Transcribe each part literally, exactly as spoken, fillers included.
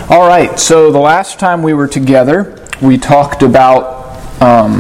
All right, so the last time we were together, we talked about um,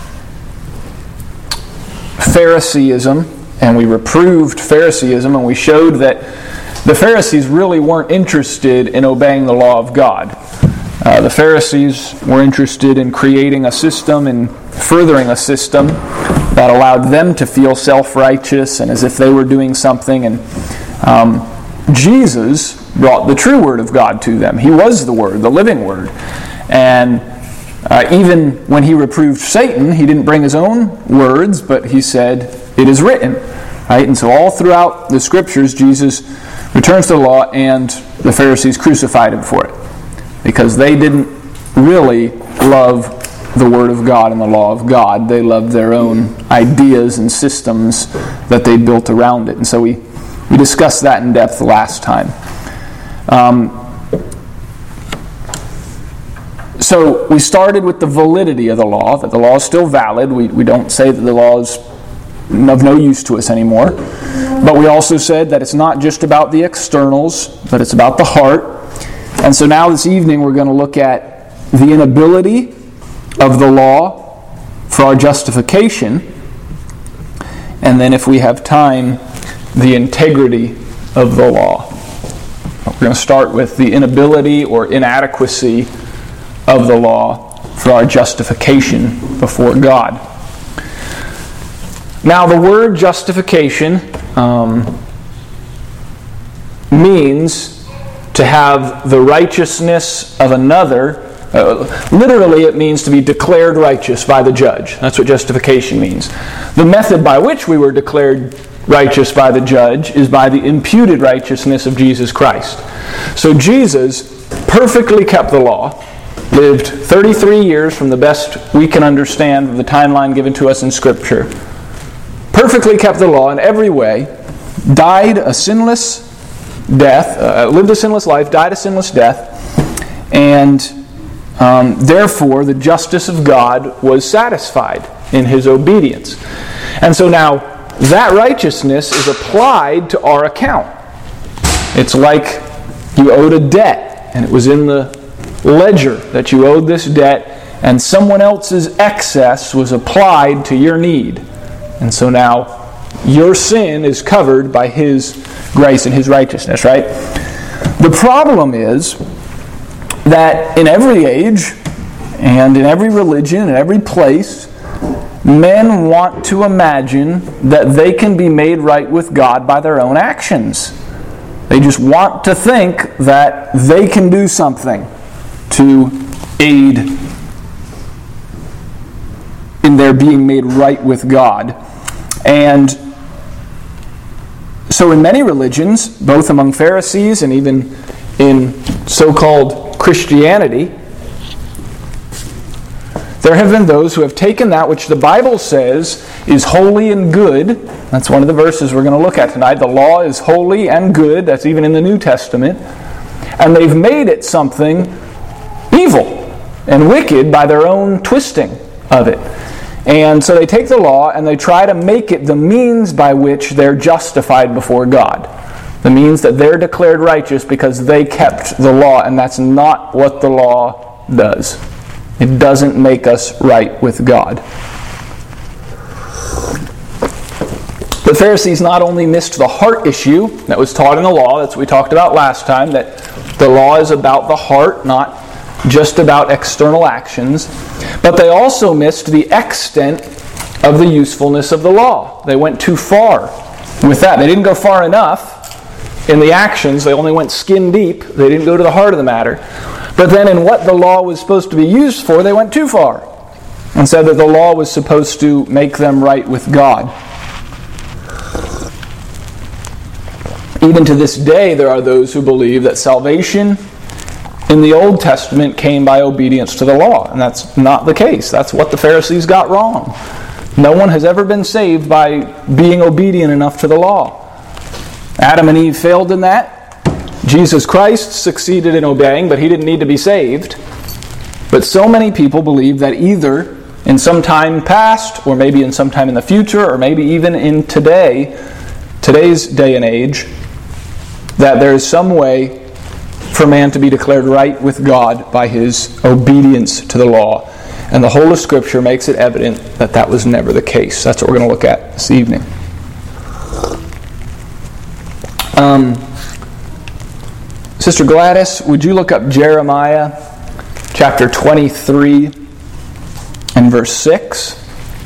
Phariseeism, and we reproved Phariseeism, and we showed that the Pharisees really weren't interested in obeying the law of God. Uh, the Pharisees were interested in creating a system and furthering a system that allowed them to feel self-righteous and as if they were doing something. And um, Jesus brought the true Word of God to them. He was the Word, the living Word. And uh, even when he reproved Satan, he didn't bring his own words, but he said, "It is written." Right? And so all throughout the Scriptures, Jesus returns to the law, and the Pharisees crucified him for it, because they didn't really love the Word of God and the law of God. They loved their own ideas and systems that they built around it. And so we, we discussed that in depth the last time. Um, so we started with the validity of the law, that the law is still valid. We, we don't say that the law is of no use to us anymore. But we also said that it's not just about the externals, but it's about the heart. And so now this evening we're going to look at the inability of the law for our justification, and then if we have time, the integrity of the law. We're going to start with the inability or inadequacy of the law for our justification before God. Now, the word justification um, means to have the righteousness of another. Uh, literally, it means to be declared righteous by the judge. That's what justification means. The method by which we were declared righteous by the judge is by the imputed righteousness of Jesus Christ. So Jesus perfectly kept the law, lived thirty-three years from the best we can understand of the timeline given to us in Scripture, perfectly kept the law in every way, died a sinless death, uh, lived a sinless life, died a sinless death, and um, therefore the justice of God was satisfied in His obedience. And so now that righteousness is applied to our account. It's like you owed a debt, and it was in the ledger that you owed this debt, and someone else's excess was applied to your need. And so now your sin is covered by His grace and His righteousness, right? The problem is that in every age and in every religion and every place, men want to imagine that they can be made right with God by their own actions. They just want to think that they can do something to aid in their being made right with God. And so in many religions, both among Pharisees and even in so-called Christianity, there have been those who have taken that which the Bible says is holy and good. That's one of the verses we're going to look at tonight. The law is holy and good. That's even in the New Testament. And they've made it something evil and wicked by their own twisting of it. And so they take the law and they try to make it the means by which they're justified before God. The means that they're declared righteous because they kept the law, and that's not what the law does. It doesn't make us right with God. The Pharisees not only missed the heart issue that was taught in the law, that's what we talked about last time, that the law is about the heart, not just about external actions, but they also missed the extent of the usefulness of the law. They went too far with that. They didn't go far enough in the actions. They only went skin deep. They didn't go to the heart of the matter. But then in what the law was supposed to be used for, they went too far and said that the law was supposed to make them right with God. Even to this day, there are those who believe that salvation in the Old Testament came by obedience to the law, and that's not the case. That's what the Pharisees got wrong. No one has ever been saved by being obedient enough to the law. Adam and Eve failed in that. Jesus Christ succeeded in obeying, but He didn't need to be saved. But so many people believe that either in some time past, or maybe in some time in the future, or maybe even in today, today's day and age, that there is some way for man to be declared right with God by his obedience to the law. And the whole of Scripture makes it evident that that was never the case. That's what we're going to look at this evening. Um, Sister Gladys, would you look up Jeremiah chapter twenty-three and verse six?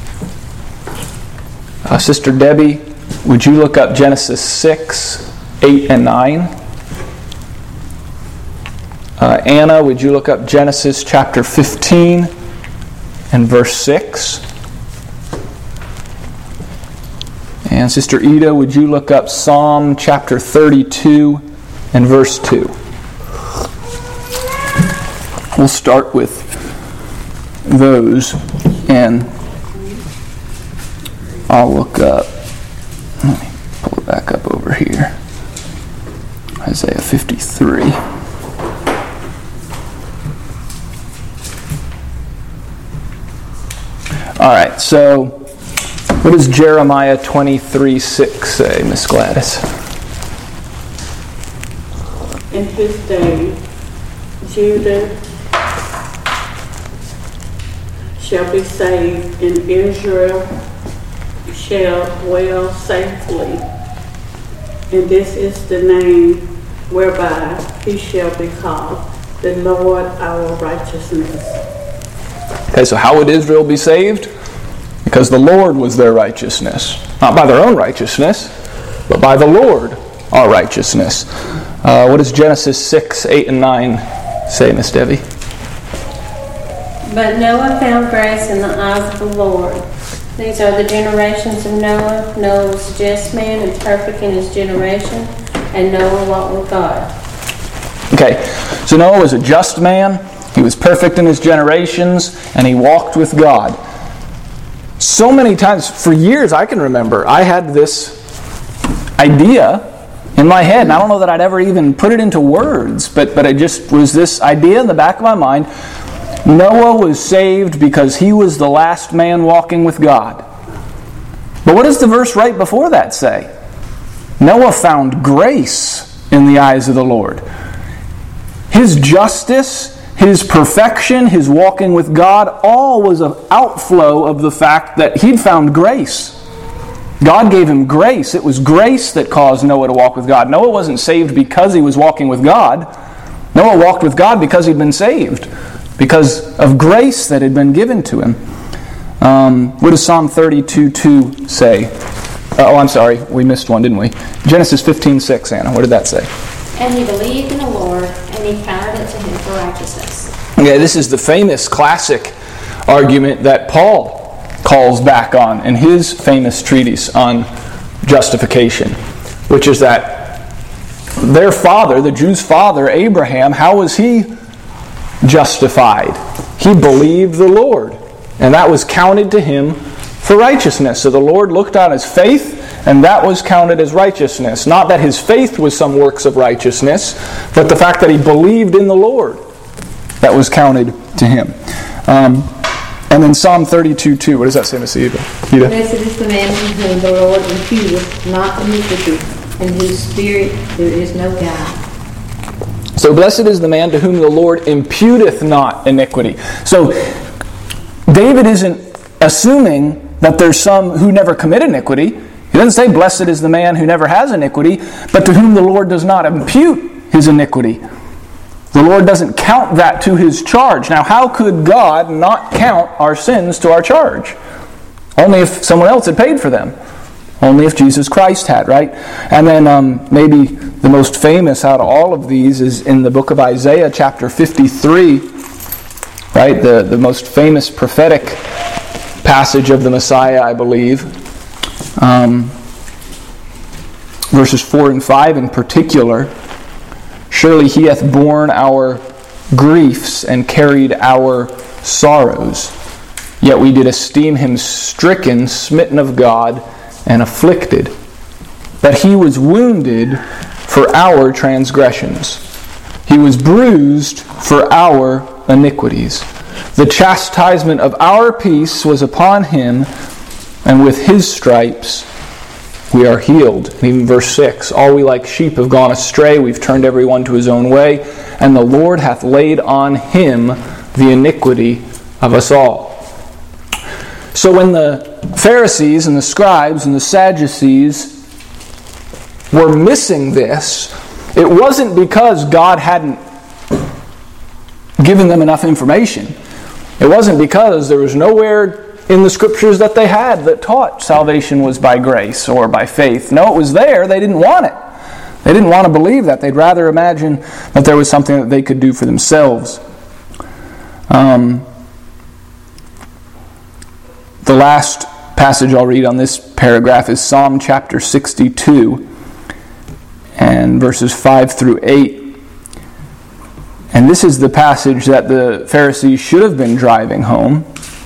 Uh, Sister Debbie, would you look up Genesis six, eight, and nine? Uh, Anna, would you look up Genesis chapter fifteen and verse six? And Sister Ida, would you look up Psalm chapter thirty-two and verse two? We'll start with those, and I'll look up, let me pull it back up over here, Isaiah fifty-three. All right, so what does Jeremiah twenty-three six say, Miss Gladys? In his day, Judah shall be saved, and Israel shall dwell safely. And this is the name whereby he shall be called, the Lord our righteousness. Okay, so how would Israel be saved? Because the Lord was their righteousness. Not by their own righteousness, but by the Lord, our righteousness. Uh, what does Genesis six, eight, and nine say, Miss Debbie? But Noah found grace in the eyes of the Lord. These are the generations of Noah. Noah was a just man and perfect in his generation, and Noah walked with God. Okay, so Noah was a just man, he was perfect in his generations, and he walked with God. So many times, for years I can remember, I had this idea in my head, and I don't know that I'd ever even put it into words, but, but it just was this idea in the back of my mind. Noah was saved because he was the last man walking with God. But what does the verse right before that say? Noah found grace in the eyes of the Lord. His justice, his perfection, his walking with God, all was an outflow of the fact that he'd found grace. God gave him grace. It was grace that caused Noah to walk with God. Noah wasn't saved because he was walking with God. Noah walked with God because he'd been saved, because of grace that had been given to him. Um, what does Psalm thirty-two two say? Uh, oh, I'm sorry. We missed one, didn't we? Genesis fifteen six, Anna. What did that say? And he believed in the Lord, and he counted it to him for righteousness. Yeah, this is the famous classic argument that Paul calls back on in his famous treatise on justification, which is that their father, the Jews' father, Abraham, how was he justified? He believed the Lord, and that was counted to him for righteousness. So the Lord looked on his faith, and that was counted as righteousness. Not that his faith was some works of righteousness, but the fact that he believed in the Lord, that was counted to him. Um, and then Psalm thirty-two two, what does that say, Miss Eva? Ida? Blessed is the man in whom the Lord imputeth not iniquity, in whose spirit there is no guile. So blessed is the man to whom the Lord imputeth not iniquity. So David isn't assuming that there's some who never commit iniquity. He doesn't say blessed is the man who never has iniquity, but to whom the Lord does not impute his iniquity. The Lord doesn't count that to his charge. Now, how could God not count our sins to our charge? Only if someone else had paid for them. Only if Jesus Christ had, right? And then um, maybe the most famous out of all of these is in the book of Isaiah, chapter fifty-three, right? The, the most famous prophetic passage of the Messiah, I believe. Um, verses four and five in particular. Surely he hath borne our griefs and carried our sorrows. Yet we did esteem him stricken, smitten of God, and afflicted. But he was wounded for our transgressions. He was bruised for our iniquities. The chastisement of our peace was upon him, and with his stripes we are healed. And even verse six, all we like sheep have gone astray, we've turned everyone to his own way, and the Lord hath laid on him the iniquity of us all. So when the Pharisees and the scribes and the Sadducees were missing this, it wasn't because God hadn't given them enough information. It wasn't because there was nowhere in the Scriptures that they had that taught salvation was by grace or by faith. No, it was there. They didn't want it. They didn't want to believe that. They'd rather imagine that there was something that they could do for themselves. Um, the last passage I'll read on this paragraph is Psalm chapter sixty-two and verses five through eight. And this is the passage that the Pharisees should have been driving home.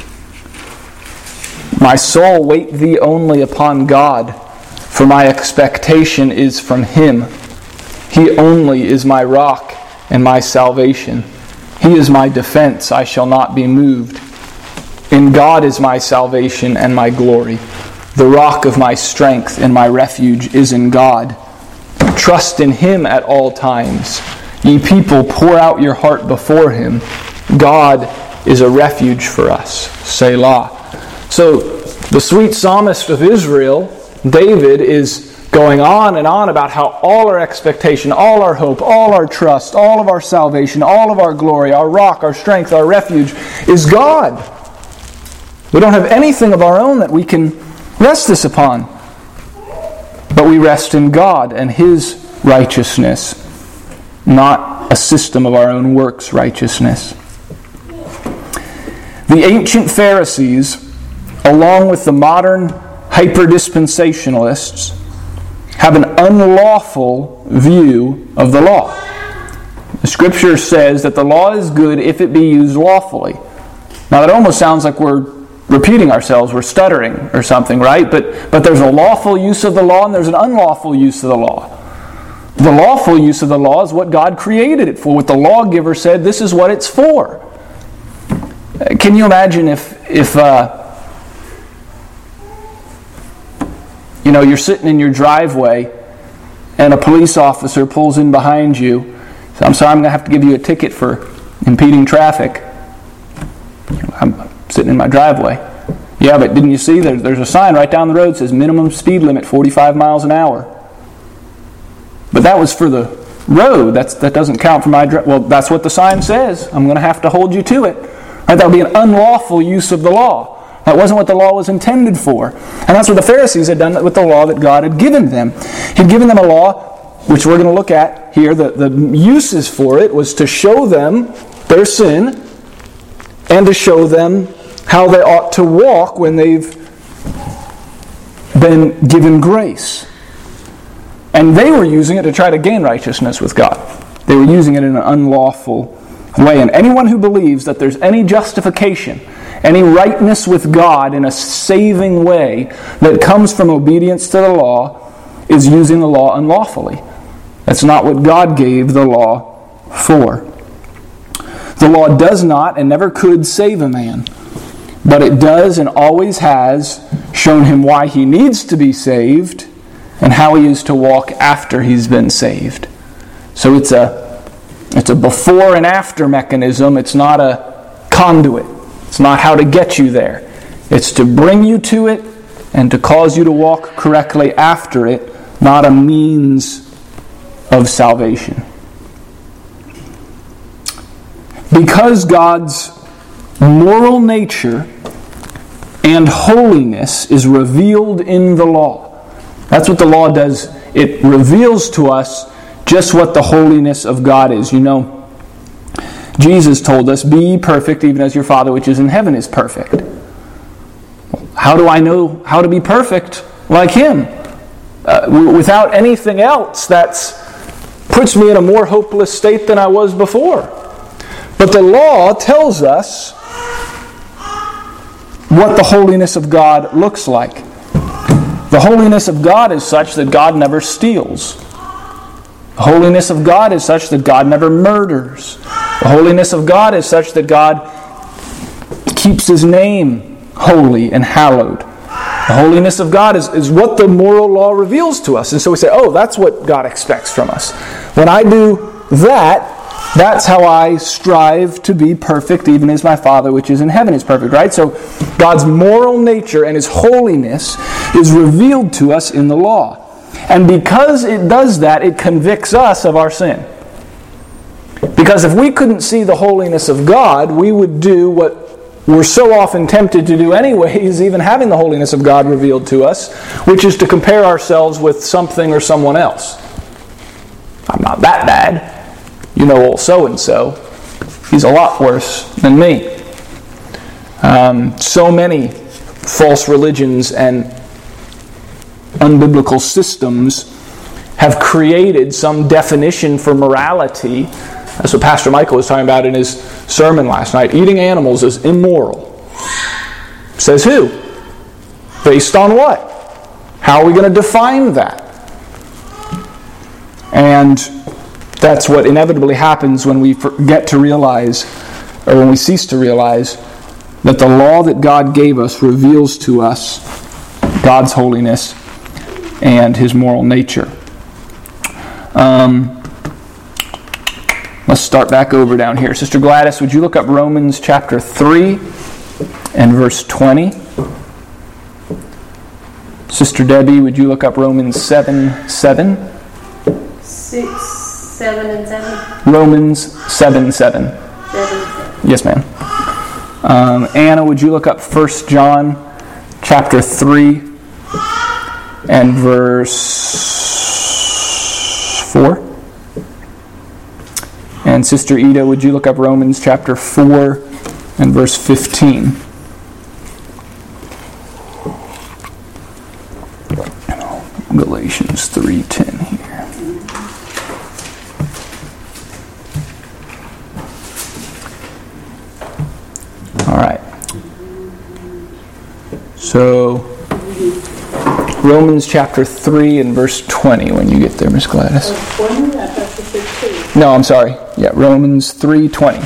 My soul, wait thee only upon God, for my expectation is from Him. He only is my rock and my salvation. He is my defense, I shall not be moved. In God is my salvation and my glory. The rock of my strength and my refuge is in God. Trust in Him at all times. Ye people, pour out your heart before Him. God is a refuge for us. Selah. So, the sweet psalmist of Israel, David, is going on and on about how all our expectation, all our hope, all our trust, all of our salvation, all of our glory, our rock, our strength, our refuge is God. We don't have anything of our own that we can rest this upon. But we rest in God and His righteousness, not a system of our own works righteousness. The ancient Pharisees, along with the modern hyper-dispensationalists, have an unlawful view of the law. The Scripture says that the law is good if it be used lawfully. Now that almost sounds like we're repeating ourselves, we're stuttering or something, right? But, but there's a lawful use of the law and there's an unlawful use of the law. The lawful use of the law is what God created it for. What the lawgiver said, this is what it's for. Can you imagine if, if uh, you know, you're sitting in your driveway and a police officer pulls in behind you. So, I'm sorry, I'm going to have to give you a ticket for impeding traffic. I'm sitting in my driveway. Yeah, but didn't you see there's, there's a sign right down the road that says minimum speed limit forty-five miles an hour. But that was for the road. That's, that doesn't count for my drive. Well, that's what the sign says. I'm going to have to hold you to it. Right? That would be an unlawful use of the law. That wasn't what the law was intended for. And that's what the Pharisees had done with the law that God had given them. He'd given them a law, which we're going to look at here. The, the uses for it was to show them their sin and to show them how they ought to walk when they've been given grace. And they were using it to try to gain righteousness with God. They were using it in an unlawful way. And anyone who believes that there's any justification, any rightness with God in a saving way that comes from obedience to the law is using the law unlawfully. That's not what God gave the law for. The law does not and never could save a man, but it does and always has shown him why he needs to be saved and how he is to walk after he's been saved. So it's a, it's a before and after mechanism. It's not a conduit. It's not how to get you there. It's to bring you to it and to cause you to walk correctly after it, not a means of salvation. Because God's moral nature and holiness is revealed in the law. That's what the law does. It reveals to us just what the holiness of God is. You know, Jesus told us, be ye perfect even as your Father which is in heaven is perfect. How do I know how to be perfect like Him? Uh, without anything else, that puts me in a more hopeless state than I was before. But the law tells us what the holiness of God looks like. The holiness of God is such that God never steals. The holiness of God is such that God never murders. The holiness of God is such that God keeps His name holy and hallowed. The holiness of God is, is what the moral law reveals to us. And so we say, oh, that's what God expects from us. When I do that, that's how I strive to be perfect, even as my Father which is in heaven is perfect, right? So God's moral nature and His holiness is revealed to us in the law. And because it does that, it convicts us of our sin. Because if we couldn't see the holiness of God, we would do what we're so often tempted to do anyways, even having the holiness of God revealed to us, which is to compare ourselves with something or someone else. I'm not that bad. You know old so-and-so. He's a lot worse than me. Um, so many false religions and unbiblical systems have created some definition for morality. That's what Pastor Michael was talking about in his sermon last night. Eating animals is immoral. Says who? Based on what? How are we going to define that? And that's what inevitably happens when we forget to realize, or when we cease to realize, that the law that God gave us reveals to us God's holiness and His moral nature. Um, let's start back over down here. Sister Gladys, would you look up Romans chapter three and verse twenty? Sister Debbie, would you look up Romans seven seven? Six. Seven and seven? Romans seven seven. Seven, seven. Yes, ma'am. Um, Anna, would you look up First John chapter three and verse four? And Sister Ida, would you look up Romans chapter four and verse fifteen? Galatians three ten here. All right. So, Romans chapter three and verse twenty when you get there, Miss Gladys. twenty? I thought you said two. No, I'm sorry. Yeah, Romans three twenty.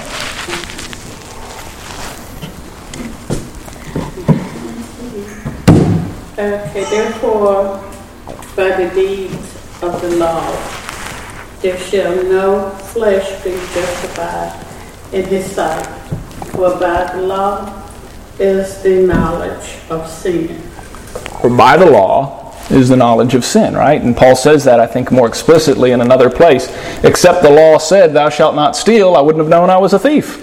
Okay, therefore, by the deeds of the law, there shall no flesh be justified in His sight, for by the law is the knowledge of sin. Or by the law is the knowledge of sin, right? And Paul says that, I think, more explicitly in another place. Except the law said, thou shalt not steal, I wouldn't have known I was a thief.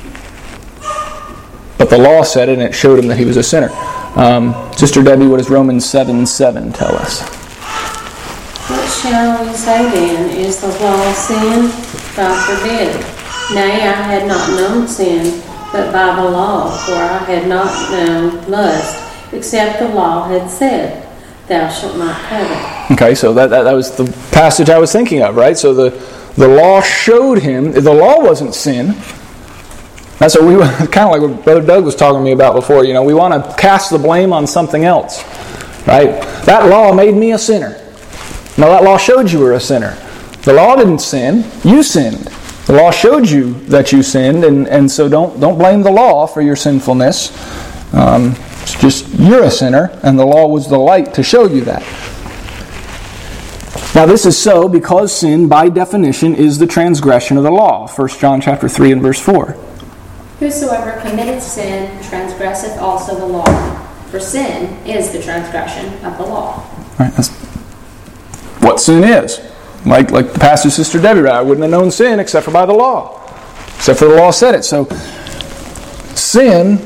But the law said it, and it showed him that he was a sinner. Um, Sister Debbie, what does Romans seven seven tell us? What shall we say then? Is the law sin? God forbid. Nay, I had not known sin, but by the law, for I had not known lust, except the law had said, thou shalt not covet. Okay, so that, that, that was the passage I was thinking of, right? So the, the law showed him, the law wasn't sin. That's what we, kind of like what Brother Doug was talking to me about before, you know, we want to cast the blame on something else, right? That law made me a sinner. No, that law showed you were a sinner. The law didn't sin, you sinned. The law showed you that you sinned, and, and so don't don't blame the law for your sinfulness. Um, it's just you're a sinner, and the law was the light to show you that. Now this is so because sin, by definition, is the transgression of the law. First John chapter three and verse four. Whosoever committeth sin transgresseth also the law, for sin is the transgression of the law. Right, that's what sin is. Like like the pastor, Sister Debbie, right? I wouldn't have known sin except for by the law. Except for the law said it. So sin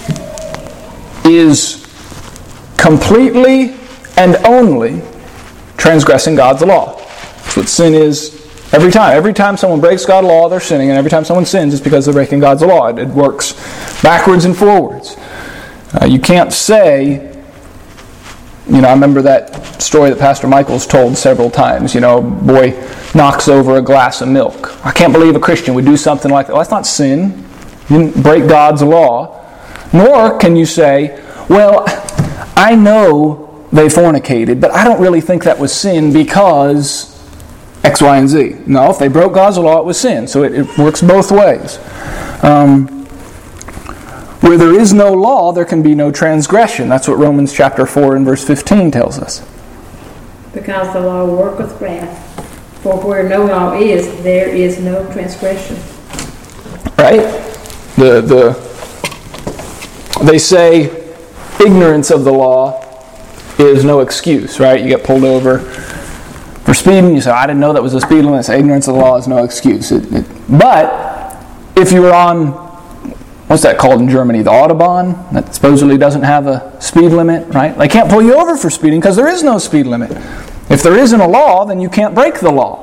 is completely and only transgressing God's law. That's what sin is every time. Every time someone breaks God's law, they're sinning. And every time someone sins, it's because they're breaking God's law. It, it works backwards and forwards. Uh, you can't say... You know, I remember that story that Pastor Michael's told several times. You know, a boy knocks over a glass of milk. I can't believe a Christian would do something like that. Well, that's not sin. You didn't break God's law. Nor can you say, well, I know they fornicated, but I don't really think that was sin because X, Y, and Z. No, if they broke God's law, it was sin. So it, it works both ways. Um, Where there is no law, there can be no transgression. That's what Romans chapter four and verse fifteen tells us. Because the law worketh wrath. For where no law is, there is no transgression. Right? The the they say ignorance of the law is no excuse, right? You get pulled over for speeding, you say, I didn't know that was a speed limit. So ignorance of the law is no excuse. It, it, but if you were on, what's that called in Germany? The Autobahn, that supposedly doesn't have a speed limit, right? They can't pull you over for speeding because there is no speed limit. If there isn't a law, then you can't break the law.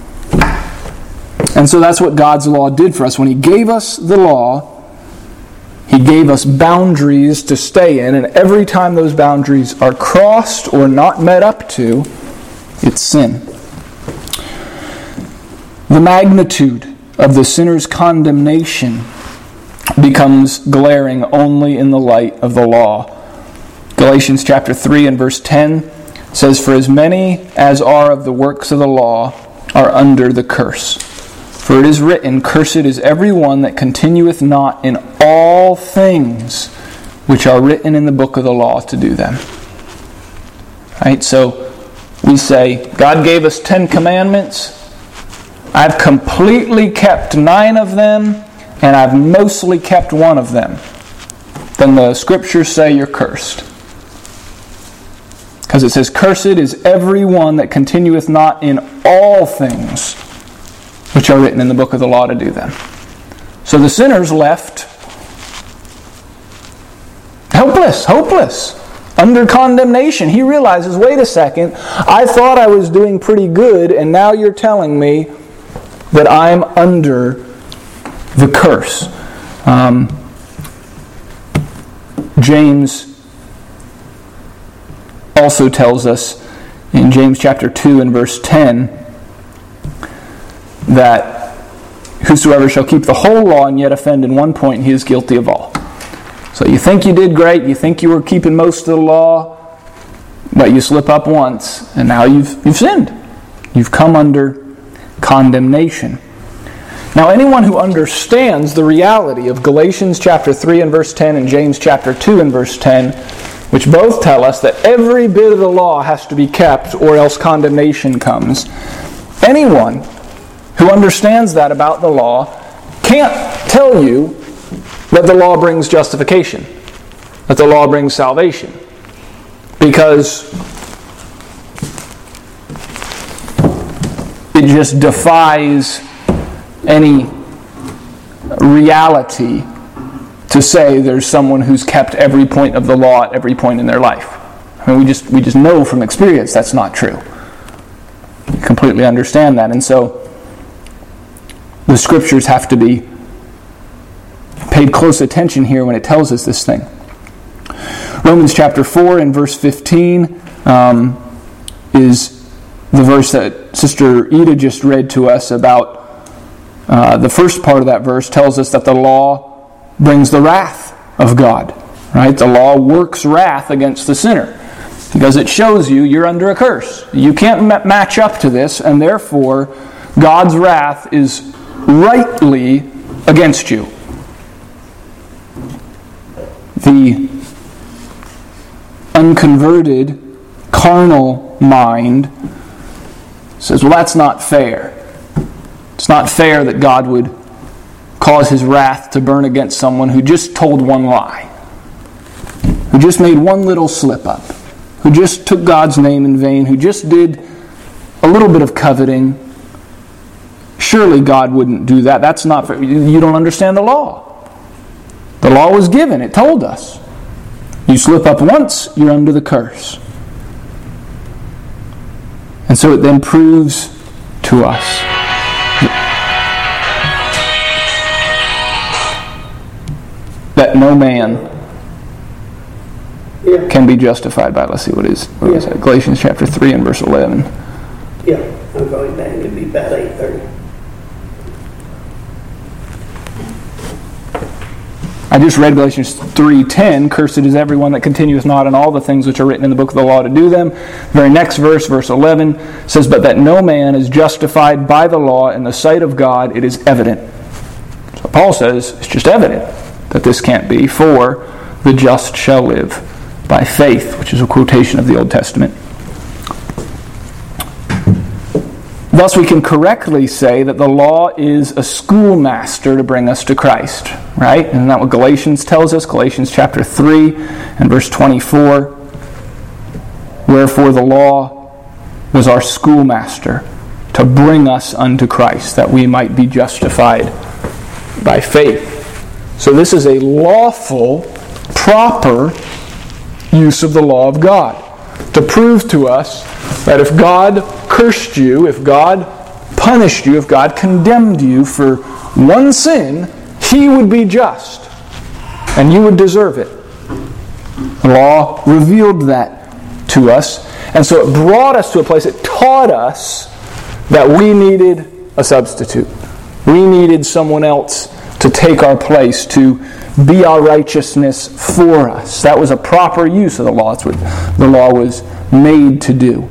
And so that's what God's law did for us. When He gave us the law, He gave us boundaries to stay in, and every time those boundaries are crossed or not met up to, it's sin. The magnitude of the sinner's condemnation becomes glaring only in the light of the law. Galatians chapter three and verse ten says, For as many as are of the works of the law are under the curse. For it is written, Cursed is every one that continueth not in all things which are written in the book of the law to do them. Right? So we say, God gave us ten commandments. I've completely kept nine of them, and I've mostly kept one of them. Then the scriptures say you're cursed. Because it says, Cursed is every one that continueth not in all things which are written in the book of the law to do them. So the sinner's left helpless, hopeless, under condemnation. He realizes, wait a second, I thought I was doing pretty good, and now you're telling me that I'm under the curse. Um, James also tells us in James chapter two and verse ten that whosoever shall keep the whole law and yet offend in one point, he is guilty of all. So you think you did great, you think you were keeping most of the law, but you slip up once, and now you've you've sinned. You've come under condemnation. Now anyone who understands the reality of Galatians chapter three and verse ten and James chapter two and verse ten, which both tell us that every bit of the law has to be kept or else condemnation comes, anyone who understands that about the law can't tell you that the law brings justification, that the law brings salvation, because it just defies any reality to say there's someone who's kept every point of the law at every point in their life. I mean, we just we just know from experience that's not true. We completely understand that, and so the scriptures have to be paid close attention here when it tells us this thing. Romans chapter four and verse fifteen um, is the verse that Sister Ida just read to us about. Uh, the first part of that verse tells us that the law brings the wrath of God. Right? The law works wrath against the sinner because it shows you you're under a curse. You can't m- match up to this, and therefore God's wrath is rightly against you. The unconverted, carnal mind says, well, that's not fair. It's not fair that God would cause His wrath to burn against someone who just told one lie, who just made one little slip up, who just took God's name in vain, who just did a little bit of coveting. Surely God wouldn't do that. That's not fair. You don't understand the law. The law was given. It told us. You slip up once, you're under the curse. And so it then proves to us that no man Yeah. can be justified by, let's see what it is. What is it? Galatians chapter three and verse eleven. Yeah, I'm going back. It'll be about eight thirty. I just read Galatians three ten, Cursed is everyone that continueth not in all the things which are written in the book of the law to do them. The very next verse, verse eleven, says, But that no man is justified by the law in the sight of God, it is evident. So Paul says, it's just evident. that this can't be. For the just shall live by faith, which is a quotation of the Old Testament. Thus we can correctly say that the law is a schoolmaster to bring us to Christ, right? Isn't that what Galatians tells us? Galatians chapter three and verse twenty-four. Wherefore the law was our schoolmaster to bring us unto Christ, that we might be justified by faith. So this is a lawful, proper use of the law of God to prove to us that if God cursed you, if God punished you, if God condemned you for one sin, He would be just, and you would deserve it. The law revealed that to us, and so it brought us to a place, it taught us that we needed a substitute. We needed someone else to take our place, to be our righteousness for us. That was a proper use of the law. That's what the law was made to do.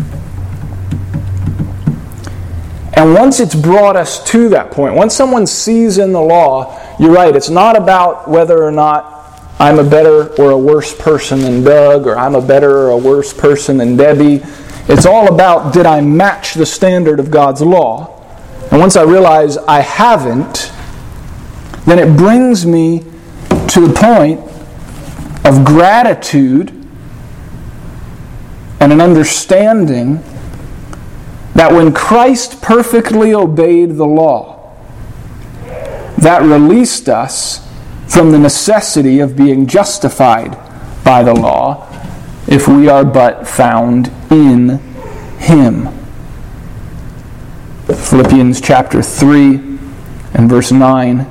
And once it's brought us to that point, once someone sees in the law, you're right, it's not about whether or not I'm a better or a worse person than Doug, or I'm a better or a worse person than Debbie. It's all about, did I match the standard of God's law? And once I realize I haven't, then it brings me to the point of gratitude and an understanding that when Christ perfectly obeyed the law, that released us from the necessity of being justified by the law if we are but found in Him. Philippians chapter three and verse nine.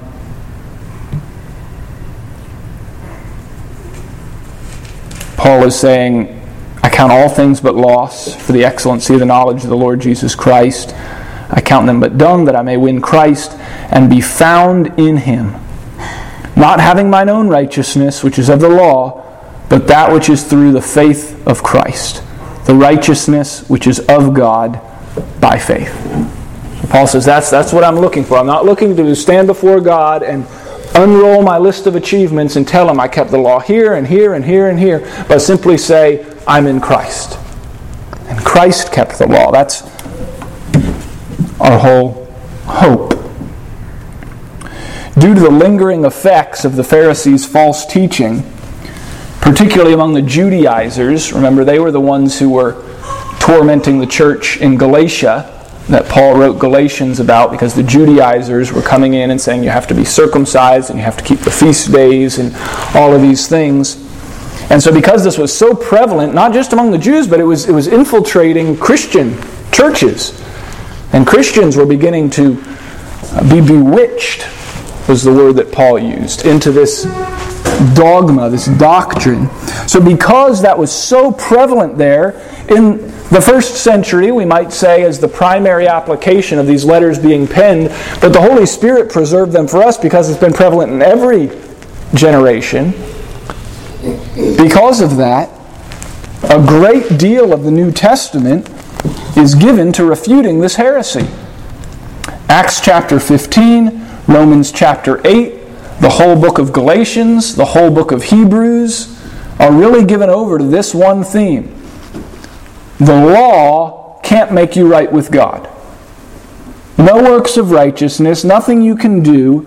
Paul is saying, I count all things but loss for the excellency of the knowledge of the Lord Jesus Christ. I count them but dung, that I may win Christ and be found in Him, not having mine own righteousness, which is of the law, but that which is through the faith of Christ, the righteousness which is of God by faith. Paul says that's, that's what I'm looking for. I'm not looking to stand before God and unroll my list of achievements and tell Him I kept the law here and here and here and here, but simply say, I'm in Christ. And Christ kept the law. That's our whole hope. Due to the lingering effects of the Pharisees' false teaching, particularly among the Judaizers, remember they were the ones who were tormenting the church in Galatia, that Paul wrote Galatians about, because the Judaizers were coming in and saying you have to be circumcised and you have to keep the feast days and all of these things. And so because this was so prevalent, not just among the Jews, but it was it was infiltrating Christian churches. And Christians were beginning to be bewitched, was the word that Paul used, into this dogma, this doctrine. So because that was so prevalent there, in the first century, we might say, as the primary application of these letters being penned, but the Holy Spirit preserved them for us because it's been prevalent in every generation. Because of that, a great deal of the New Testament is given to refuting this heresy. Acts chapter fifteen, Romans chapter eight, the whole book of Galatians, the whole book of Hebrews are really given over to this one theme. The law can't make you right with God. No works of righteousness, nothing you can do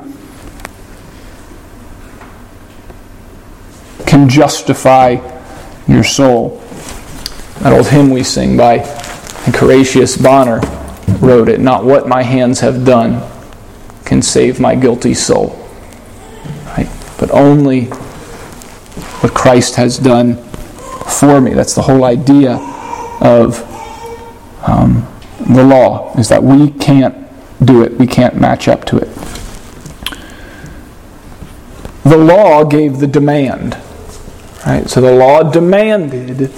can justify your soul. That old hymn we sing by Horatius Bonner wrote it, not what my hands have done can save my guilty soul, right? But only what Christ has done for me. That's the whole idea of um, the law, is that we can't do it. We can't match up to it. The law gave the demand. Right? So the law demanded,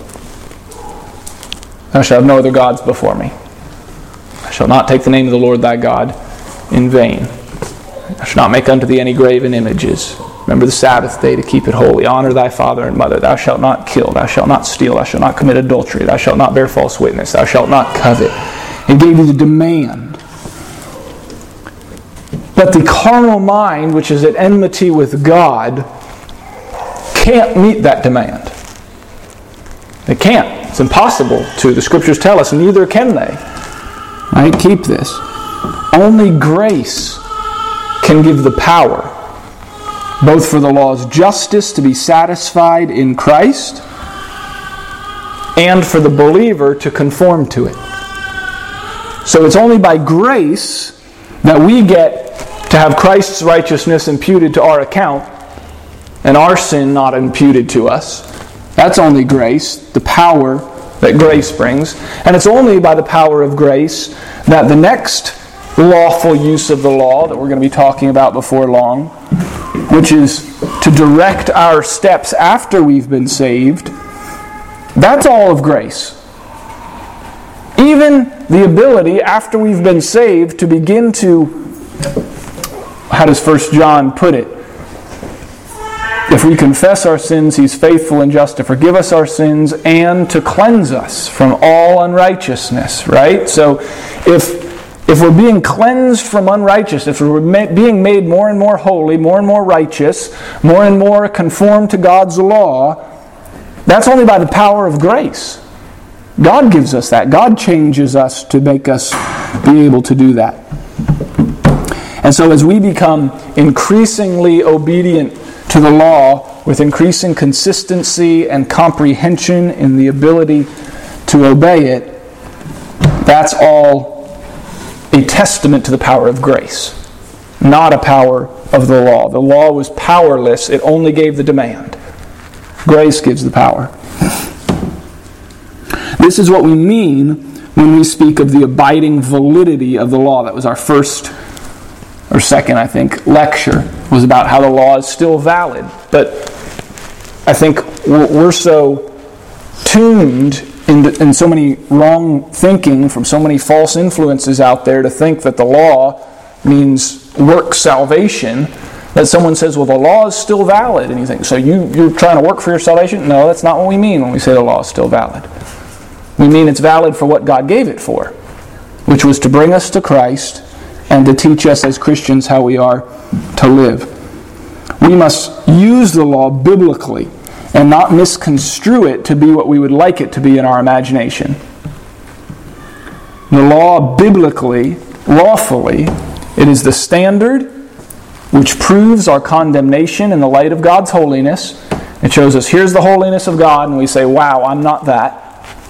thou shalt have no other gods before me. Thou shalt not take the name of the Lord thy God in vain. Thou shalt not make unto thee any graven images. Remember the Sabbath day to keep it holy. Honor thy father and mother. Thou shalt not kill. Thou shalt not steal. Thou shalt not commit adultery. Thou shalt not bear false witness. Thou shalt not covet. It gave you the demand. But the carnal mind, which is at enmity with God, can't meet that demand. They can't. It's impossible to. The Scriptures tell us, neither can they. Right? Keep this. Only grace can give the power, both for the law's justice to be satisfied in Christ, and for the believer to conform to it. So it's only by grace that we get to have Christ's righteousness imputed to our account and our sin not imputed to us. That's only grace, the power that grace brings. And it's only by the power of grace that the next lawful use of the law that we're going to be talking about before long, which is to direct our steps after we've been saved, that's all of grace. Even the ability, after we've been saved, to begin to, how does First John put it? If we confess our sins, He's faithful and just to forgive us our sins and to cleanse us from all unrighteousness, right? So if if we're being cleansed from unrighteousness, if we're being made more and more holy, more and more righteous, more and more conformed to God's law, that's only by the power of grace. God gives us that. God changes us to make us be able to do that. And so as we become increasingly obedient to the law with increasing consistency and comprehension in the ability to obey it, that's all a testament to the power of grace, not a power of the law. The law was powerless. It only gave the demand. Grace gives the power. This is what we mean when we speak of the abiding validity of the law. That was our first or second, I think, lecture, was about how the law is still valid. But I think we're so tuned in, in so many wrong thinking from so many false influences out there to think that the law means work salvation, that someone says, well, the law is still valid. And you think, so you, you're trying to work for your salvation? No, that's not what we mean when we say the law is still valid. We mean it's valid for what God gave it for, which was to bring us to Christ and to teach us as Christians how we are to live. We must use the law biblically and not misconstrue it to be what we would like it to be in our imagination. The law biblically, lawfully, it is the standard which proves our condemnation in the light of God's holiness. It shows us, here's the holiness of God, and we say, wow, I'm not that.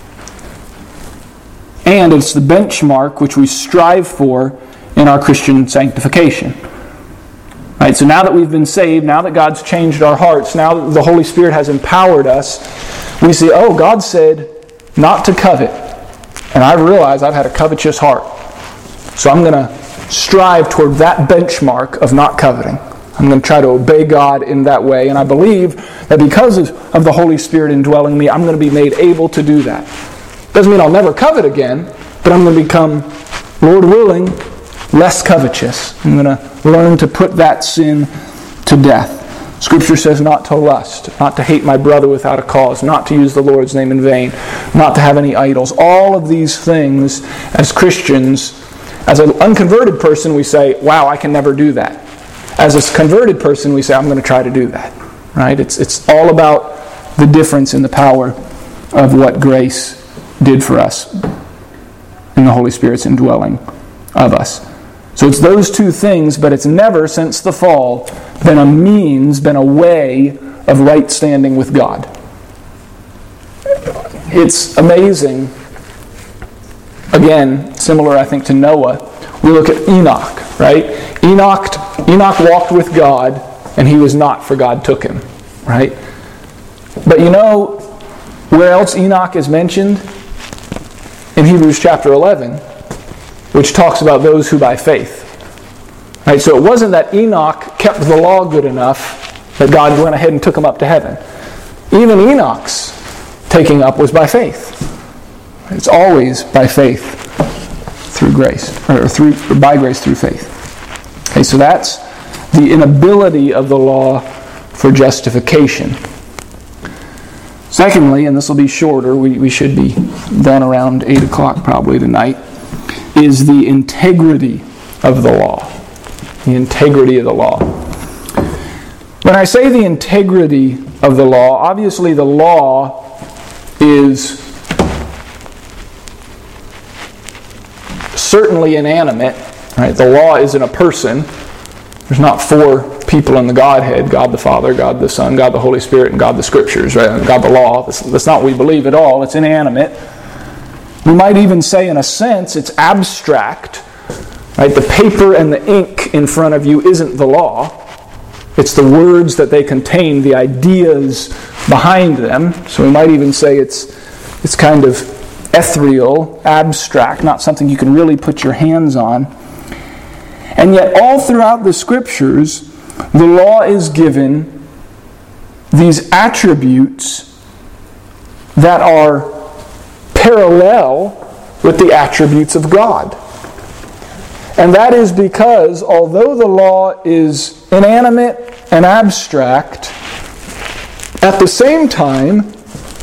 And it's the benchmark which we strive for in our Christian sanctification. Right, so now that we've been saved, now that God's changed our hearts, now that the Holy Spirit has empowered us, we see, oh, God said not to covet. And I realize I've had a covetous heart. So I'm going to strive toward that benchmark of not coveting. I'm going to try to obey God in that way. And I believe that because of the Holy Spirit indwelling me, I'm going to be made able to do that. Doesn't mean I'll never covet again, but I'm going to become, Lord willing, less covetous. I'm going to learn to put that sin to death. Scripture says not to lust, not to hate my brother without a cause, not to use the Lord's name in vain, not to have any idols. All of these things, as Christians, as an unconverted person, we say, wow, I can never do that. As a converted person, we say, I'm going to try to do that. Right? It's, it's all about the difference in the power of what grace did for us in the Holy Spirit's indwelling of us. So it's those two things, but it's never since the fall been a means, been a way of right standing with God. It's amazing. Again, similar I think to Noah. We look at Enoch, right? Enoch, Enoch walked with God and he was not, for God took him, right? But you know where else Enoch is mentioned? In Hebrews chapter eleven, which talks about those who by faith. Right, so it wasn't that Enoch kept the law good enough that God went ahead and took him up to heaven. Even Enoch's taking up was by faith. It's always by faith through grace, or through or by grace through faith. Okay, so that's the inability of the law for justification. Secondly, and this will be shorter, we, we should be done around eight o'clock probably tonight, is the integrity of the law. The integrity of the law. When I say the integrity of the law, obviously the law is certainly inanimate. Right? The law isn't a person. There's not four people in the Godhead, God the Father, God the Son, God the Holy Spirit, and God the Scriptures, right? God the law. That's, that's not what we believe at all. It's inanimate. We might even say, in a sense, it's abstract. Right? The paper and the ink in front of you isn't the law. It's the words that they contain, the ideas behind them. So we might even say it's it's kind of ethereal, abstract, not something you can really put your hands on. And yet all throughout the Scriptures, the law is given these attributes that are parallel with the attributes of God. And that is because although the law is inanimate and abstract, at the same time,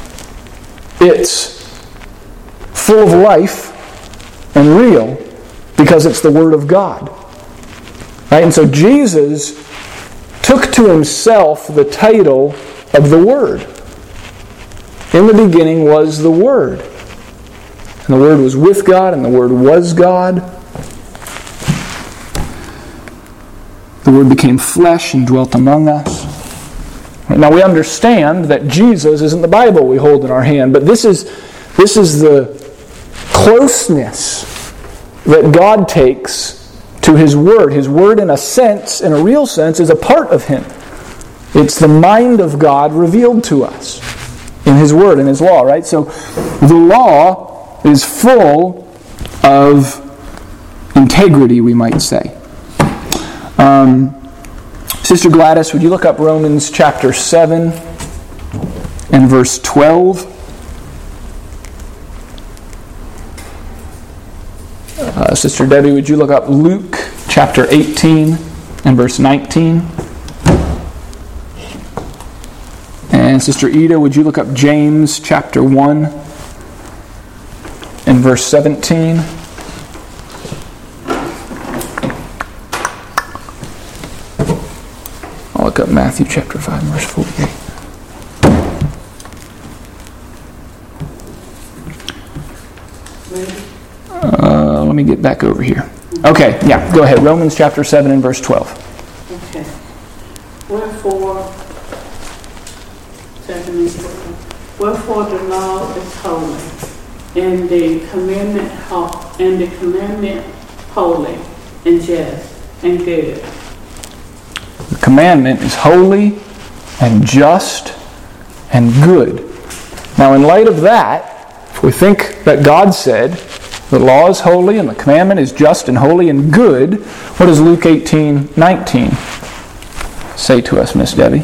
it's full of life and real because it's the Word of God. Right? And so Jesus took to himself the title of the Word. In the beginning was the Word. And the Word was with God, and the Word was God. The Word became flesh and dwelt among us. Now we understand that Jesus isn't the Bible we hold in our hand, but this is, this is the closeness that God takes to His Word. His Word, in a sense, in a real sense, is a part of Him. It's the mind of God revealed to us in His Word, in His law, right? So the law is full of integrity, we might say. Um, Sister Gladys, would you look up Romans chapter seven and verse twelve? Uh, Sister Debbie, would you look up Luke chapter eighteen and verse nineteen? And Sister Ida, would you look up James chapter one and verse seventeen? I'll look up Matthew chapter five and verse forty-eight. Uh, let me get back over here. Okay, yeah, go ahead. Romans chapter seven and verse twelve. Okay. Wherefore, seven and twelve. Wherefore the law is holy, and the commandment ho- and the commandment holy and just and good. The commandment is holy and just and good. Now, in light of that, if we think that God said the law is holy and the commandment is just and holy and good, what does Luke eighteen nineteen say to us, Miss Debbie?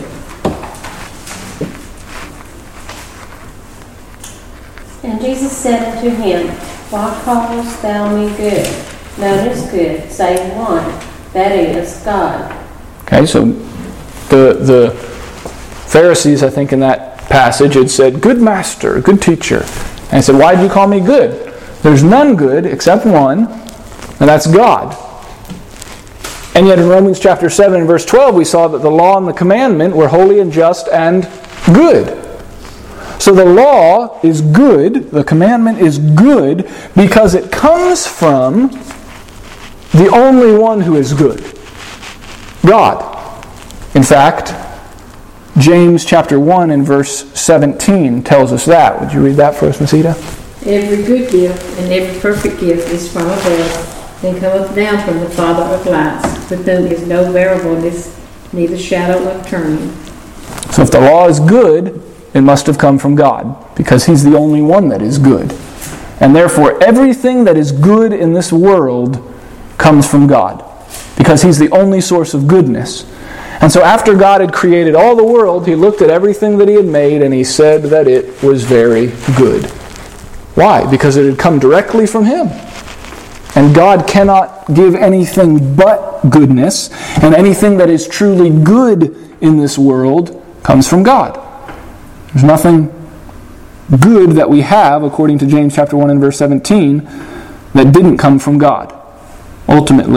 And Jesus said unto him, Why callest thou me good? None is good, save one, that is, God. Okay, so the the Pharisees, I think, in that passage had said, Good master, good teacher. And he said, Why do you call me good? There's none good except one, and that's God. And yet in Romans chapter seven and verse twelve, we saw that the law and the commandment were holy and just and good. So the law is good, the commandment is good, because it comes from the only one who is good, God. In fact, James chapter one and verse seventeen tells us that. Would you read that for us, Miss Ida? Every good gift and every perfect gift is from above, and cometh down from the Father of lights, with whom is no variableness, neither shadow of turning. So if the law is good, it must have come from God, because He's the only one that is good. And therefore, everything that is good in this world comes from God, because He's the only source of goodness. And so after God had created all the world, He looked at everything that He had made and He said that it was very good. Why? Because it had come directly from Him. And God cannot give anything but goodness, and anything that is truly good in this world comes from God. There's nothing good that we have, according to James chapter one and verse seventeen, that didn't come from God. Ultimately,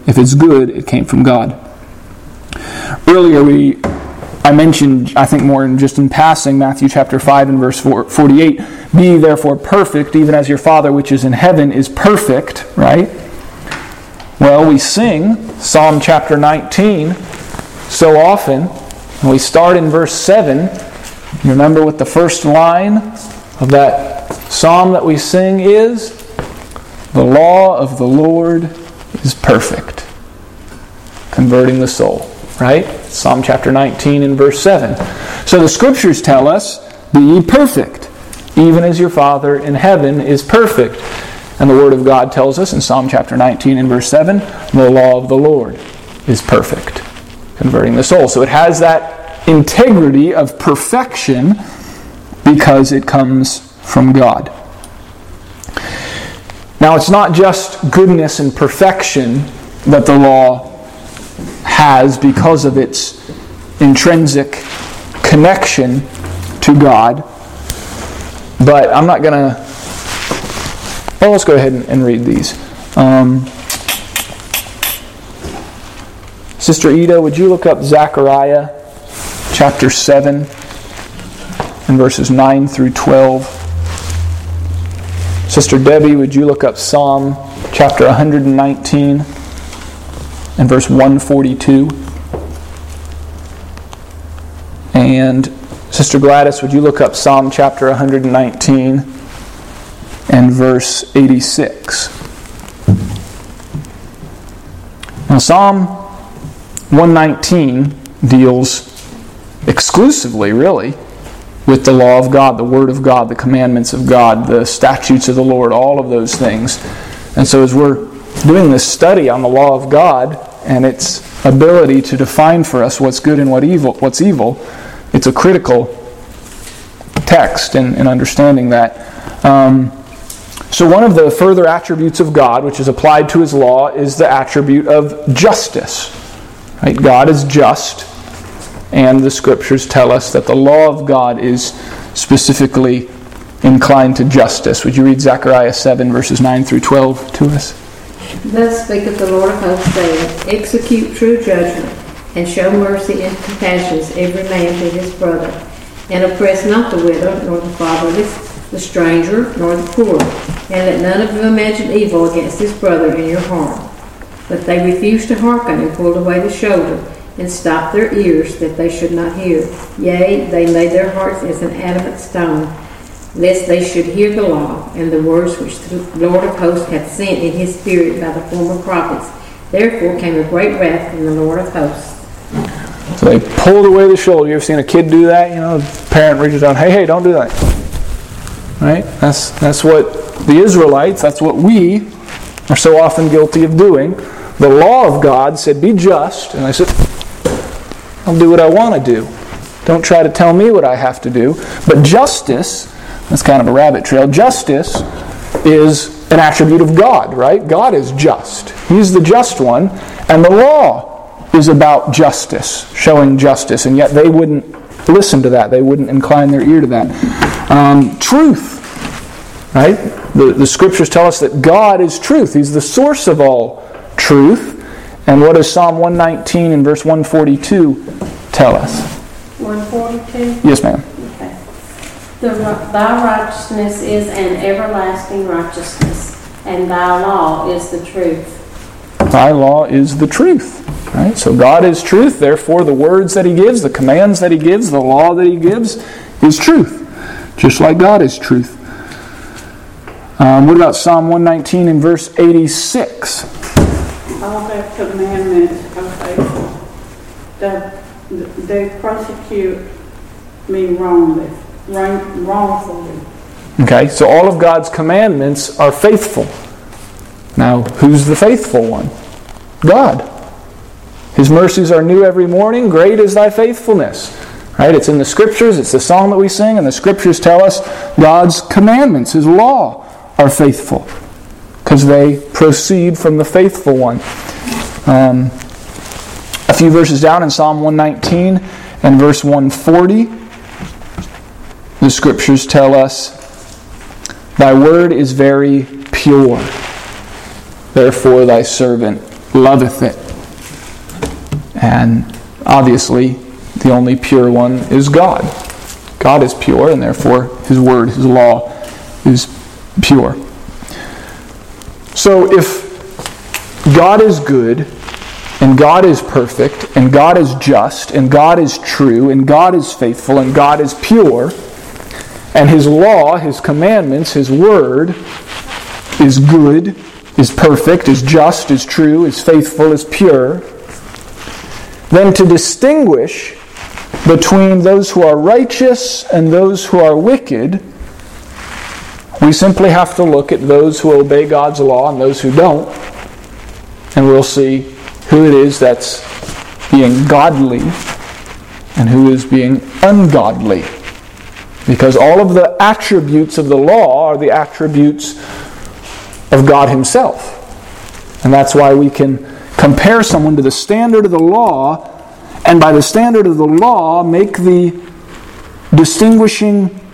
If it's good, it came from God. Earlier we I mentioned, I think more in just in passing, Matthew chapter five and verse forty-eight, be ye therefore perfect, even as your Father which is in heaven is perfect, right? Well, we sing Psalm chapter nineteen so often, and we start in verse seven. You remember what the first line of that psalm that we sing is? The law of the Lord is perfect, converting the soul. Right? Psalm chapter nineteen and verse seven. So the Scriptures tell us, be ye perfect, even as your Father in heaven is perfect. And the Word of God tells us in Psalm chapter nineteen and verse seven, the law of the Lord is perfect, converting the soul. So it has that integrity of perfection because it comes from God. Now it's not just goodness and perfection that the law has because of its intrinsic connection to God. But I'm not going to... Well, let's go ahead and, and read these. Um, Sister Ida, would you look up Zechariah chapter seven and verses nine through twelve? Sister Debbie, would you look up Psalm chapter one nineteen and verse one forty-two? And Sister Gladys, would you look up Psalm chapter one nineteen and verse eighty-six? Now Psalm one nineteen deals exclusively, really, with the law of God, the Word of God, the commandments of God, the statutes of the Lord, all of those things. And so as we're doing this study on the law of God and its ability to define for us what's good and what evil, what's evil, it's a critical text in, in understanding that. Um, so one of the further attributes of God, which is applied to His law, is the attribute of justice. Right? God is just, and the Scriptures tell us that the law of God is specifically inclined to justice. Would you read Zechariah seven, verses nine through twelve to us? Thus speaketh the Lord of hosts, saying, execute true judgment, and show mercy and compassions every man to his brother, and oppress not the widow, nor the fatherless, the stranger, nor the poor, and let none of you imagine evil against his brother in your heart. But they refused to hearken, and pulled away the shoulder, and stopped their ears, that they should not hear. Yea, they made their hearts as an adamant stone, lest they should hear the law, and the words which the Lord of hosts hath sent in his spirit by the former prophets. Therefore came a great wrath from the Lord of hosts. So they pulled away the shoulder. You ever seen a kid do that? You know, the parent reaches out, hey, hey, don't do that. Right? That's that's what the Israelites, that's what we are so often guilty of doing. The law of God said, be just. And I said, I'll do what I want to do. Don't try to tell me what I have to do. But justice, that's kind of a rabbit trail. Justice is an attribute of God, right? God is just. He's the just one. And the law is about justice, showing justice. And yet they wouldn't listen to that. They wouldn't incline their ear to that. Um, truth, right? The, the Scriptures tell us that God is truth. He's the source of all truth. And what does Psalm one nineteen and verse one forty-two tell us? one forty-two? Yes, ma'am. Okay. The, thy righteousness is an everlasting righteousness, and thy law is the truth. Thy law is the truth. Right? So God is truth, therefore the words that He gives, the commands that He gives, the law that He gives is truth. Just like God is truth. Um, what about Psalm one nineteen and verse eighty-six? All their commandments are faithful. The, they persecute me wrongly, wrong, wrongfully. Okay, so all of God's commandments are faithful. Now, who's the faithful one? God. His mercies are new every morning. Great is thy faithfulness. Right? It's in the Scriptures. It's the song that we sing, and the Scriptures tell us God's commandments, His law, are faithful because they proceed from the faithful one. Um, a few verses down in Psalm one nineteen and verse one forty, the Scriptures tell us, thy word is very pure, therefore thy servant loveth it. And obviously, the only pure one is God. God is pure, and therefore His word, His law is pure. So if God is good, and God is perfect, and God is just, and God is true, and God is faithful, and God is pure, and His law, His commandments, His word is good, is perfect, is just, is true, is faithful, is pure, then to distinguish between those who are righteous and those who are wicked, we simply have to look at those who obey God's law and those who don't, and we'll see who it is that's being godly and who is being ungodly. Because all of the attributes of the law are the attributes of God Himself. And that's why we can compare someone to the standard of the law, and by the standard of the law make the distinguishing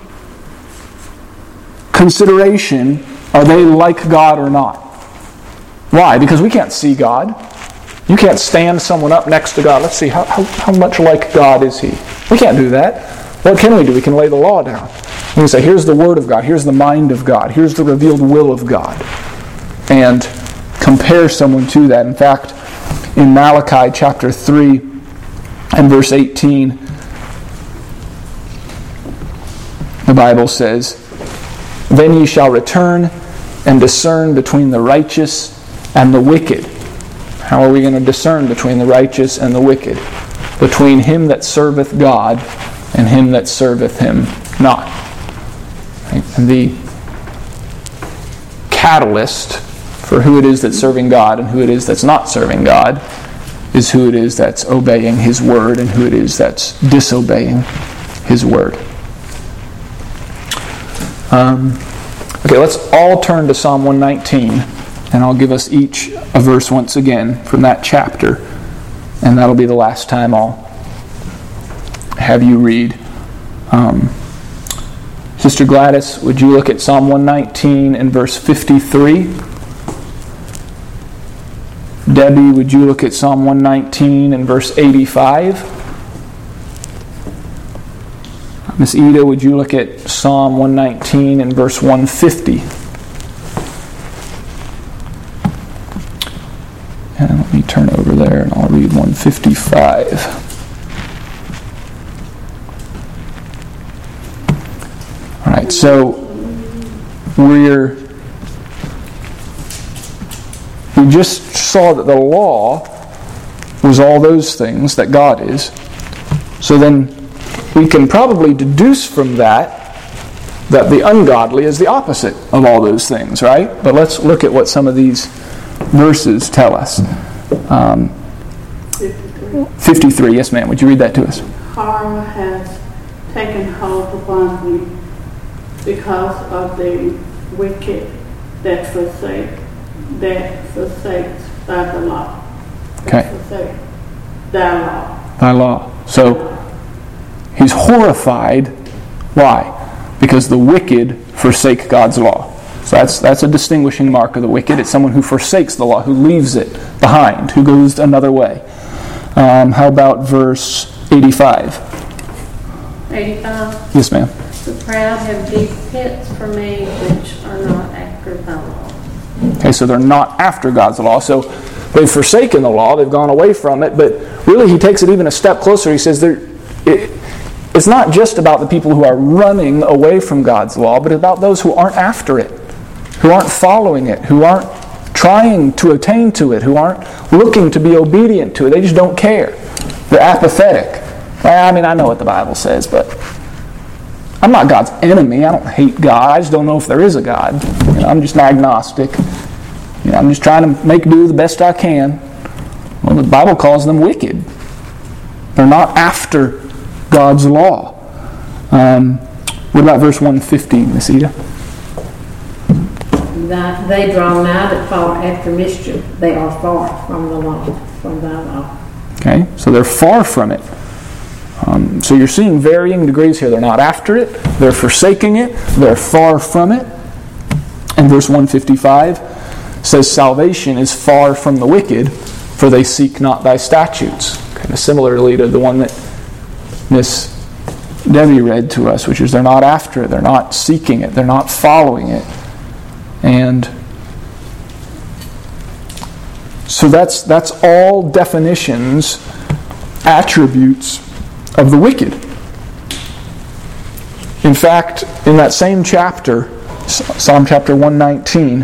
consideration, are they like God or not? Why? Because we can't see God. You can't stand someone up next to God. Let's see, how, how, how much like God is He? We can't do that. What can we do? We can lay the law down. We can say, here's the Word of God, here's the mind of God, here's the revealed will of God. And compare someone to that. In fact, in Malachi chapter three and verse eighteen, the Bible says, "Then ye shall return and discern between the righteous and the wicked." How are we going to discern between the righteous and the wicked? Between him that serveth God and him that serveth Him not. Right? And the catalyst for who it is that's serving God and who it is that's not serving God is who it is that's obeying His word and who it is that's disobeying His word. Um, okay, let's all turn to Psalm one nineteen, and I'll give us each a verse once again from that chapter, and that'll be the last time I'll have you read. Um, Sister Gladys, would you look at Psalm one nineteen and verse fifty-three? Debbie, would you look at Psalm one nineteen and verse eighty-five? Miss Ida, would you look at Psalm one nineteen and verse one fifty? And let me turn over there and I'll read one fifty-five. All right, so we're we just saw that the law was all those things that God is. So then we can probably deduce from that that the ungodly is the opposite of all those things, right? But let's look at what some of these verses tell us. Um, fifty-three. fifty-three, yes ma'am. Would you read that to us? Horror has taken hold upon me because of the wicked that forsake, that forsakes thy law. Okay. That forsake thy law. Thy law. So he's horrified. Why? Because the wicked forsake God's law. So that's that's a distinguishing mark of the wicked. It's someone who forsakes the law, who leaves it behind, who goes another way. Um, how about verse eighty-five? eighty-five. Yes, ma'am. The proud have deep pits for me, which are not after thy law. Okay, so they're not after God's law. So they've forsaken the law, they've gone away from it, but really he takes it even a step closer. He says there, it, it's not just about the people who are running away from God's law, but about those who aren't after it, who aren't following it, who aren't trying to attain to it, who aren't looking to be obedient to it. They just don't care. They're apathetic. Well, I mean, I know what the Bible says, but I'm not God's enemy. I don't hate God. I just don't know if there is a God. You know, I'm just agnostic. You know, I'm just trying to make do the best I can. Well, the Bible calls them wicked. They're not after God's law. Um, what about verse one fifteen, Miss Ida? That they draw nigh that follow after mischief. They are far from the law, from thy law. Okay, so they're far from it. Um, so you're seeing varying degrees here. They're not after it. They're forsaking it. They're far from it. And verse one fifty-five says salvation is far from the wicked, for they seek not thy statutes. Kind of similarly to the one that Miss Debbie read to us, which is they're not after it, they're not seeking it, they're not following it. And so that's that's all definitions, attributes of the wicked. In fact, in that same chapter, Psalm chapter one nineteen,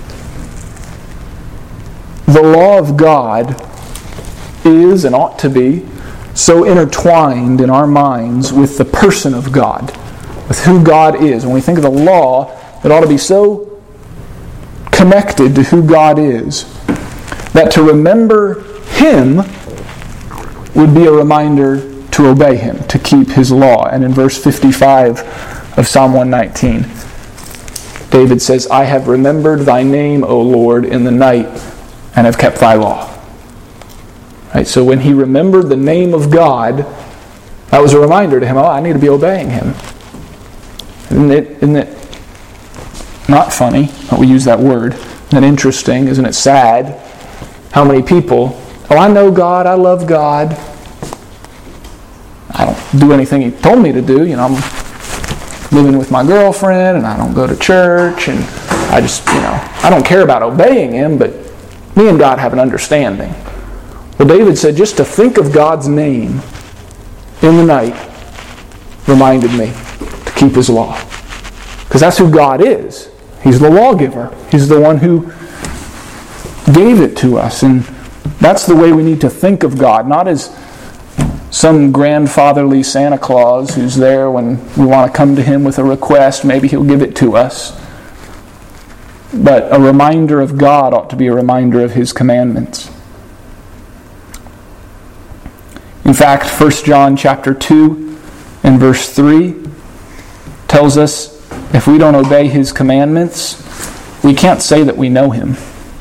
the law of God is and ought to be so intertwined in our minds with the person of God, with who God is. When we think of the law, it ought to be so connected to who God is that to remember Him would be a reminder to obey Him, to keep His law. And in verse fifty-five of Psalm one nineteen, David says, I have remembered thy name, O Lord, in the night, and have kept thy law. Right? So when he remembered the name of God, that was a reminder to him, oh, I need to be obeying Him. Isn't it, isn't it not funny that we use that word? Isn't it interesting? Isn't it sad? How many people, oh, I know God, I love God. I don't do anything He told me to do. You know, I'm living with my girlfriend, and I don't go to church, and I just, you know, I don't care about obeying Him, but me and God have an understanding. Well, David said just to think of God's name in the night reminded me to keep His law. Because that's who God is. He's the lawgiver. He's the one who gave it to us. And that's the way we need to think of God. Not as some grandfatherly Santa Claus who's there when we want to come to Him with a request. Maybe He'll give it to us. But a reminder of God ought to be a reminder of His commandments. In fact, First John chapter two and verse three tells us if we don't obey His commandments, we can't say that we know Him.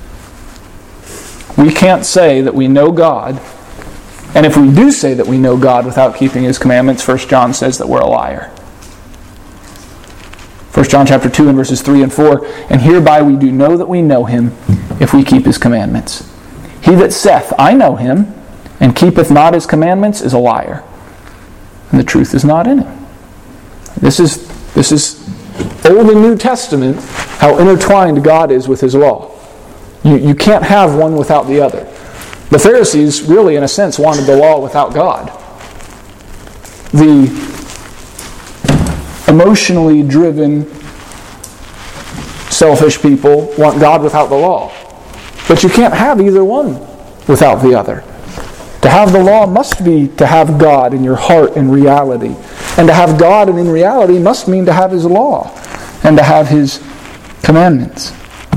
We can't say that we know God. And if we do say that we know God without keeping His commandments, First John says that we're a liar. First John chapter two and verses three and four, and hereby we do know that we know Him if we keep His commandments. He that saith, I know Him, and keepeth not His commandments, is a liar, and the truth is not in him. This is this is Old and New Testament, how intertwined God is with His law. You, you can't have one without the other. The Pharisees really, in a sense, wanted the law without God. The emotionally driven, selfish people want God without the law. But you can't have either one without the other. To have the law must be to have God in your heart in reality. And to have God and in reality must mean to have His law and to have His commandments.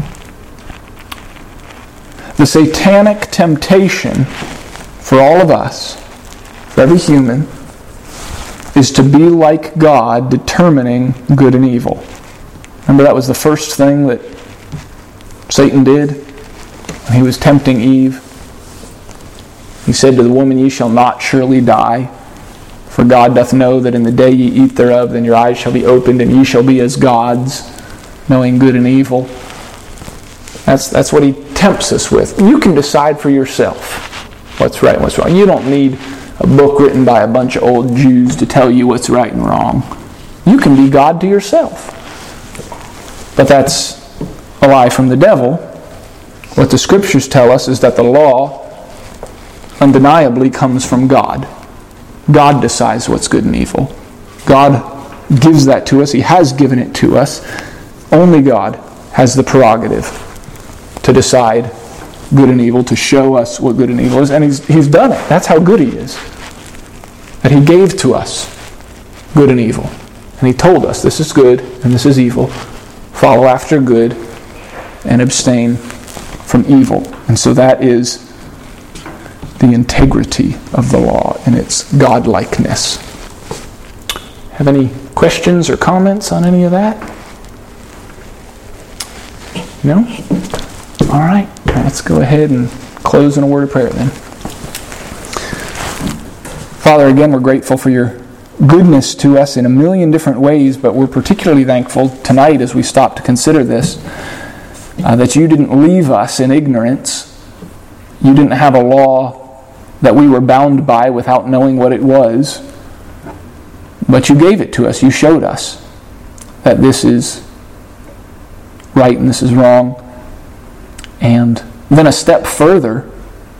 The satanic temptation for all of us, for every human, is to be like God, determining good and evil. Remember, that was the first thing that Satan did when he was tempting Eve. He said to the woman, Ye shall not surely die, for God doth know that in the day ye eat thereof, then your eyes shall be opened, and ye shall be as gods, knowing good and evil. That's, that's what he tempts us with. You can decide for yourself what's right and what's wrong. You don't need a book written by a bunch of old Jews to tell you what's right and wrong. You can be God to yourself. But that's a lie from the devil. What the Scriptures tell us is that the law undeniably comes from God. God decides what's good and evil. God gives that to us. He has given it to us. Only God has the prerogative to decide good and evil, to show us what good and evil is. And he's, he's done it. That's how good He is. That He gave to us good and evil. And He told us this is good and this is evil. Follow after good and abstain from evil. And so that is the integrity of the law and its godlikeness. Have any questions or comments on any of that? No? All right. Let's go ahead and close in a word of prayer then. Father, again, we're grateful for Your goodness to us in a million different ways, but we're particularly thankful tonight as we stop to consider this, uh, that You didn't leave us in ignorance, You didn't have a law that we were bound by without knowing what it was. But you gave it to us. You showed us that this is right and this is wrong. And then a step further,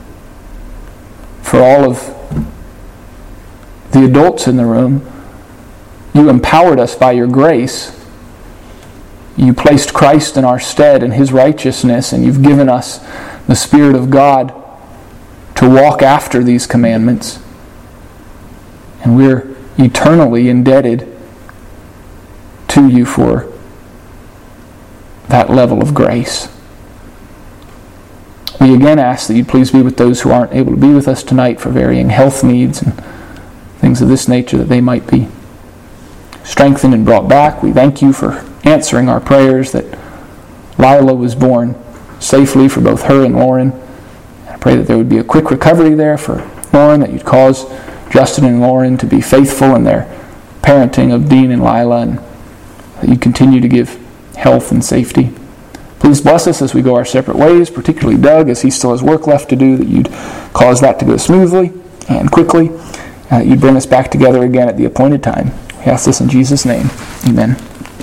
for all of the adults in the room, you empowered us by your grace. You placed Christ in our stead and His righteousness, and you've given us the Spirit of God to walk after these commandments. And we're eternally indebted to you for that level of grace. We again ask that you please be with those who aren't able to be with us tonight for varying health needs and things of this nature, that they might be strengthened and brought back. We thank you for answering our prayers, that Lila was born safely for both her and Lauren. I pray that there would be a quick recovery there for Lauren, that you'd cause Justin and Lauren to be faithful in their parenting of Dean and Lila, and that you continue to give health and safety. Please bless us as we go our separate ways, particularly Doug, as he still has work left to do, that you'd cause that to go smoothly and quickly, and that you'd bring us back together again at the appointed time. We ask this in Jesus' name. Amen.